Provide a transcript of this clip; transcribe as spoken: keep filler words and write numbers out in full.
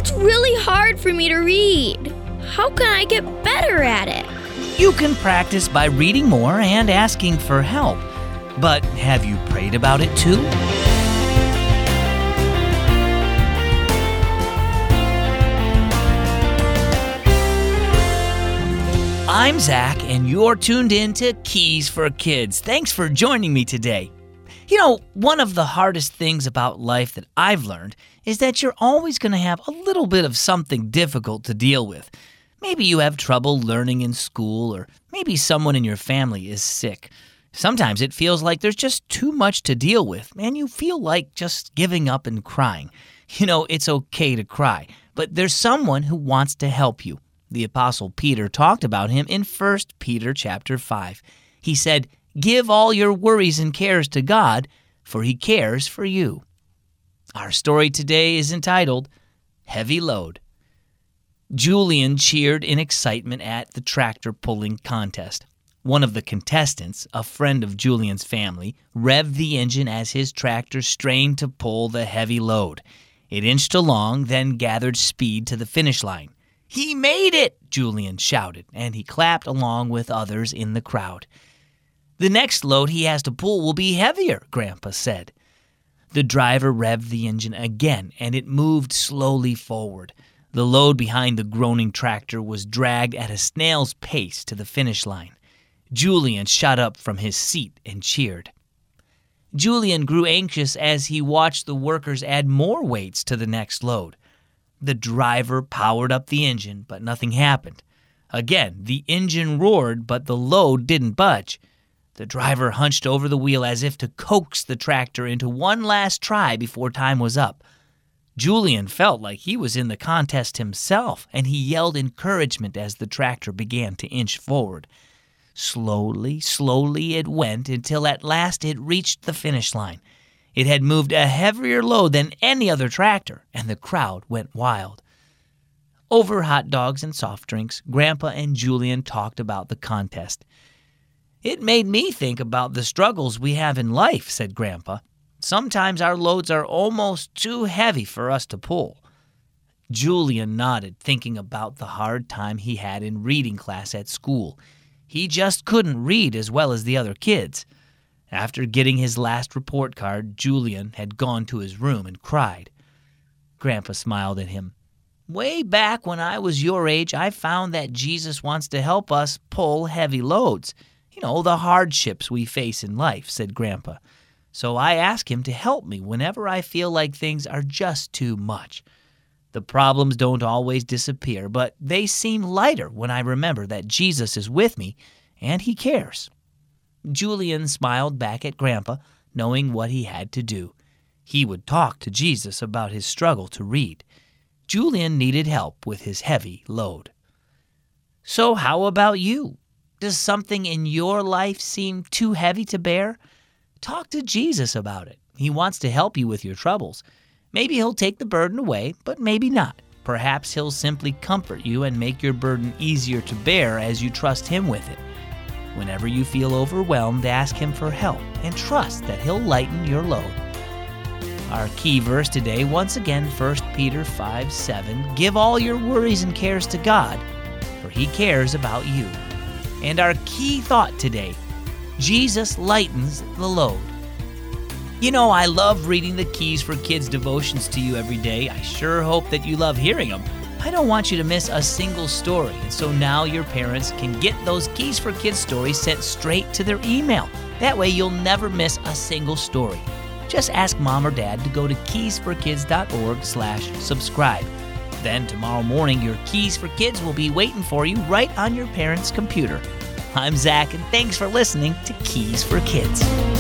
It's really hard for me to read. How can I get better at it? You can practice by reading more and asking for help. But have you prayed about it too? I'm Zach, and you're tuned in to Keys for Kids. Thanks for joining me today. You know, one of the hardest things about life that I've learned is that you're always going to have a little bit of something difficult to deal with. Maybe you have trouble learning in school, or maybe someone in your family is sick. Sometimes it feels like there's just too much to deal with, and you feel like just giving up and crying. You know, it's okay to cry, but there's someone who wants to help you. The Apostle Peter talked about him in First Peter chapter five. He said, "Give all your worries and cares to God, for He cares for you." Our story today is entitled, Heavy Load. Julian cheered in excitement at the tractor pulling contest. One of the contestants, a friend of Julian's family, revved the engine as his tractor strained to pull the heavy load. It inched along, then gathered speed to the finish line. "He made it!" Julian shouted, and he clapped along with others in the crowd. "The next load he has to pull will be heavier," Grandpa said. The driver revved the engine again, and it moved slowly forward. The load behind the groaning tractor was dragged at a snail's pace to the finish line. Julian shot up from his seat and cheered. Julian grew anxious as he watched the workers add more weights to the next load. The driver powered up the engine, but nothing happened. Again, the engine roared, but the load didn't budge. The driver hunched over the wheel as if to coax the tractor into one last try before time was up. Julian felt like he was in the contest himself, and he yelled encouragement as the tractor began to inch forward. Slowly, slowly it went until at last it reached the finish line. It had moved a heavier load than any other tractor, and the crowd went wild. Over hot dogs and soft drinks, Grandpa and Julian talked about the contest. "It made me think about the struggles we have in life," said Grandpa. "Sometimes our loads are almost too heavy for us to pull." Julian nodded, thinking about the hard time he had in reading class at school. He just couldn't read as well as the other kids. After getting his last report card, Julian had gone to his room and cried. Grandpa smiled at him. "Way back when I was your age, I found that Jesus wants to help us pull heavy loads. You know, the hardships we face in life," said Grandpa. "So I ask him to help me whenever I feel like things are just too much. The problems don't always disappear, but they seem lighter when I remember that Jesus is with me and He cares." Julian smiled back at Grandpa, knowing what he had to do. He would talk to Jesus about his struggle to read. Julian needed help with his heavy load. So how about you? Does something in your life seem too heavy to bear? Talk to Jesus about it. He wants to help you with your troubles. Maybe He'll take the burden away, but maybe not. Perhaps He'll simply comfort you and make your burden easier to bear as you trust Him with it. Whenever you feel overwhelmed, ask Him for help and trust that He'll lighten your load. Our key verse today, once again, First Peter five seven, "Give all your worries and cares to God, for He cares about you." And our key thought today, Jesus lightens the load. You know, I love reading the Keys for Kids devotions to you every day. I sure hope that you love hearing them. I don't want you to miss a single story, and so now your parents can get those Keys for Kids stories sent straight to their email. That way you'll never miss a single story. Just ask Mom or Dad to go to keys for kids dot org slash subscribe. Then tomorrow morning, your Keys for Kids will be waiting for you right on your parents' computer. I'm Zach, and thanks for listening to Keys for Kids.